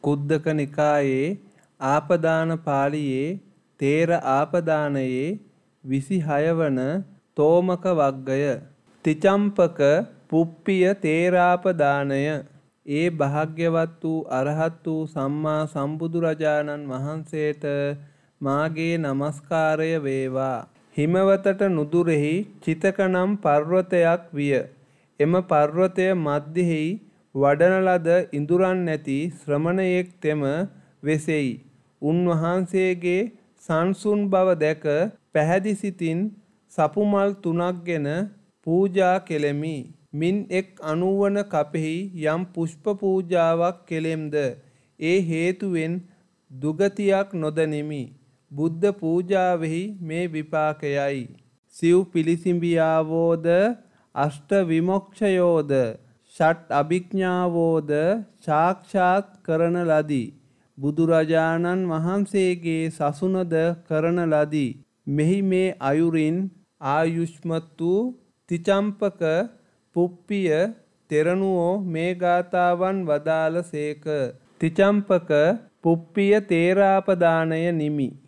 කුද්දක නිකායේ ආපදාන පාළියේ තේර ආපදානයේ 26 වන තෝමක වග්ගය. තිචම්පක පුප්පිය තේරාපදානය. ඒ භාග්‍යවත් වූ අරහත් වූ සම්මා සම්බුදුරජාණන් වහන්සේට මාගේ නමස්කාරය වේවා. හිමවතට නුදුරෙහි චිතක නම් පර්වතයක් විය. එම පර්වතය මැද්දෙහි වඩන ලද ඉඳුරන් නැති ශ්‍රමණයෙක් තෙම වෙසෙයි. උන්වහන්සේගේ සංසුන් බව දැක පැහැදි සිතින් සපුමල් 3ක්ගෙන පූජා කෙලෙමි. මින් එක් 90 වන කපෙහි යම් පුෂ්ප පූජාවක් කෙලෙම්ද ඒ හේතුවෙන් දුගතියක් නොදනිමි. බුද්ධ පූජාවෙහි මේ විපාකයයි. සිව් පිළිසිඹියාවෝද අෂ්ට විමොක්ෂයෝද ෂට් අභිඥාවෝද සාක්ෂාත් කරන ලදී. බුදුරජාණන් වහන්සේගේ සසුනද කරන ලදී. මෙහි මේ අයුරින් ආයුෂ්මත් වූ තිචම්පක පුප්පිය තෙරණුවෝ මේ ගාථාවන් වදාළ සේක. තිචම්පක පුප්පිය තේරාපදානය නිමි.